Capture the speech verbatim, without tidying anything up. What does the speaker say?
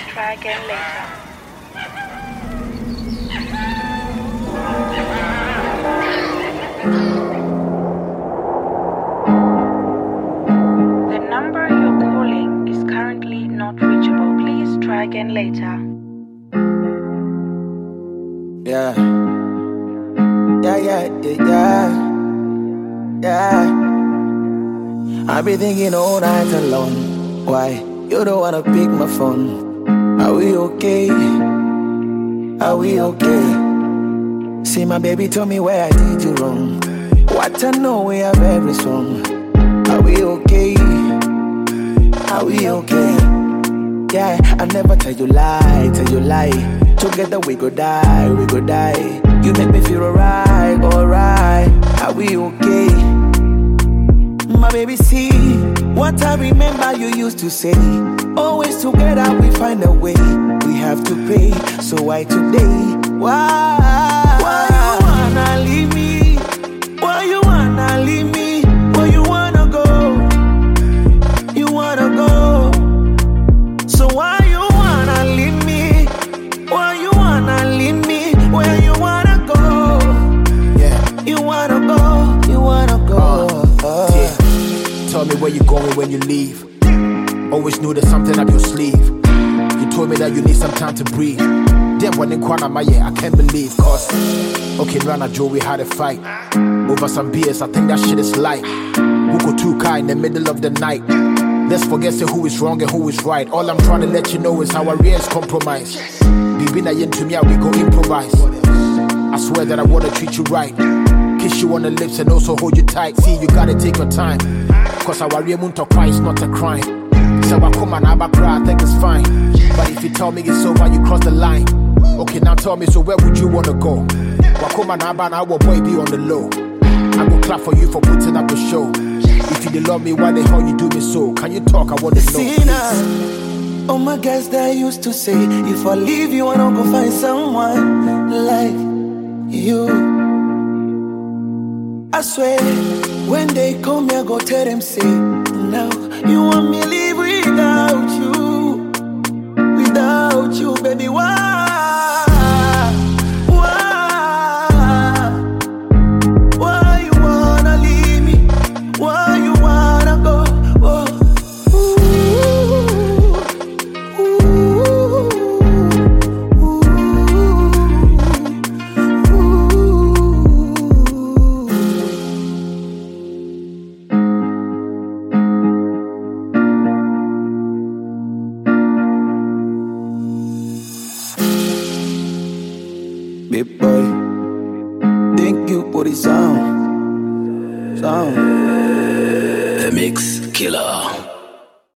try again later. The number you're calling is currently not reachable. Please try again later. Yeah. Yeah, yeah, yeah, yeah. Yeah. I've been thinking all night alone. Why you don't wanna pick my phone? Are we okay? Are we okay? See, my baby told me where I did you wrong. What I know we are very strong. Are we okay? Are we okay? Yeah, I never tell you lie, tell you lie. Together we go die, we go die. You make me feel alright, alright. Are we okay? My baby, see what I remember you used to say. Always together we find a way. We have to pray, so why today? Why? Why you wanna leave me? Why you wanna leave me? Where you wanna go? You wanna go? So why you wanna leave me? Why you wanna leave me? Where you wanna go? Yeah, you wanna go? You wanna go? Uh, yeah. Tell me where you going when you leave. Always knew there's something up your sleeve. You told me that you need some time to breathe. Damn, when in Kwana Maya, I can't believe. Cause, okay, Rana Joe, we had a fight over some beers, I think that shit is light. Buko Tuka in the middle of the night. Let's forget say who is wrong and who is right. All I'm trying to let you know is how our rears compromise. Bibi na yen to me, we go improvise. I swear that I wanna treat you right. Kiss you on the lips and also hold you tight. See, you gotta take your time. Cause our rear moon to cry is not a crime. So I come and I cry, I think it's fine. But if you tell me it's over, you cross the line. Okay, now tell me, so where would you wanna go? Wakoma na aba na our boy be on the low. I go clap for you for putting up a show. If you didn't love me, why the hell you do me so? Can you talk? I want to know. See now, all my guys that used to say, if I leave you, I don't go find someone like you. I swear, when they come here, go tell them, say, now you want me to live without you, without you, baby, why? Big boy, thank you for the sound, sound. The Mix Killer.